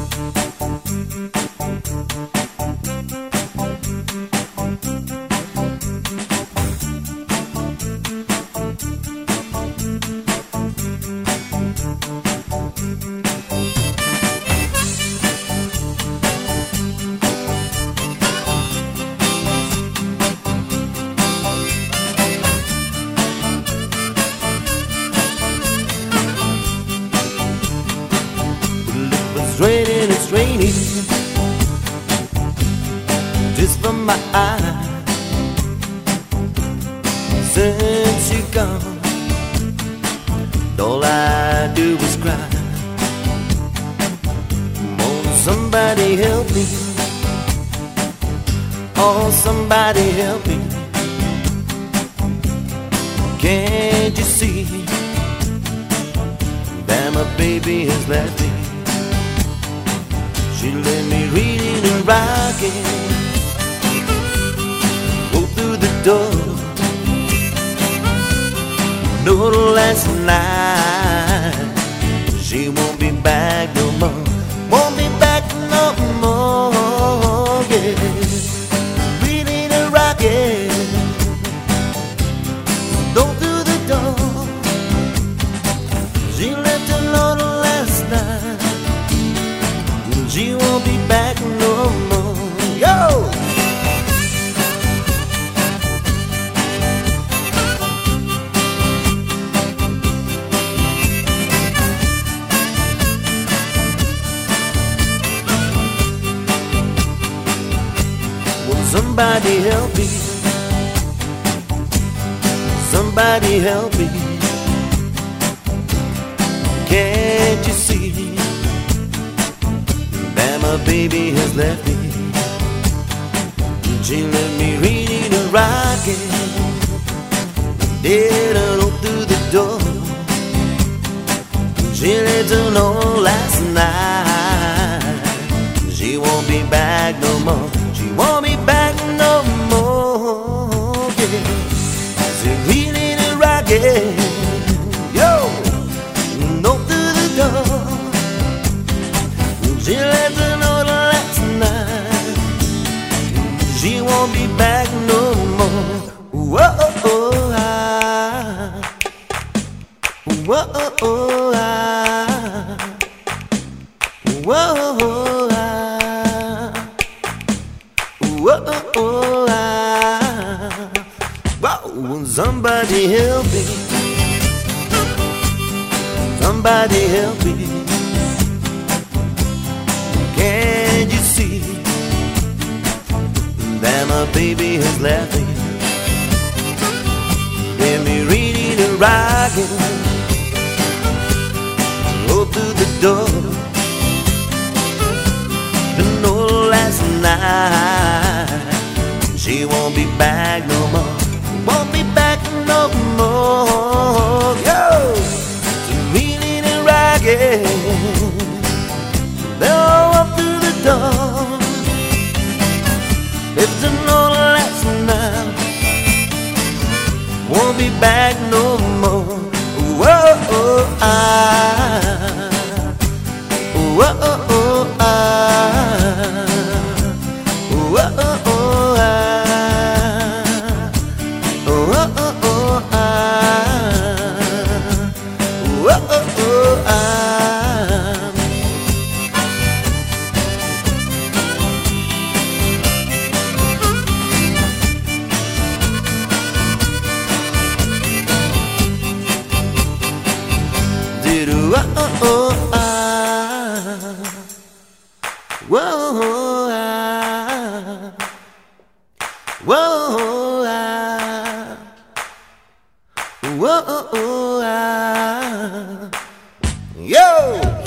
It's raining just from my eyes. Since you're gone, all I do is cry. Won't somebody help me? Oh, somebody help me. Can't you see that my baby has left me? She let me reading and rocking, go through the door. No, last night she won't be back no more. Won't be back no more. Yeah, reading and rocking, go through the door. She left alone last night. She won't be back no more. Yo! Will somebody help me? Somebody help me. Can't you see that my baby has left me? She left me reading and rocking, dead alone through the door. She left alone last night. She won't be back no more. She won't be back no more. Yeah, she's reading and rocking, yo, no through the door. She left the note last night. She won't be back no more. Whoa, ah. Whoa, ah. Whoa, ah. Whoa, ah. Whoa, somebody help me. Somebody help me. Can't you see that my baby has left me? Let me reading and rocking, go through the door. No, last night she won't be back no more. Won't be back no more. Yo, so reading and rocking, they'll walk through the door. If the note last night, won't be back no more. Whoa, ah. Whoa, ah. Whoa, ah. Whoa, ah. Whoa, ah. Whoa, ah. Whoa, ah. Whoa, ah. Whoa, ah. Yo!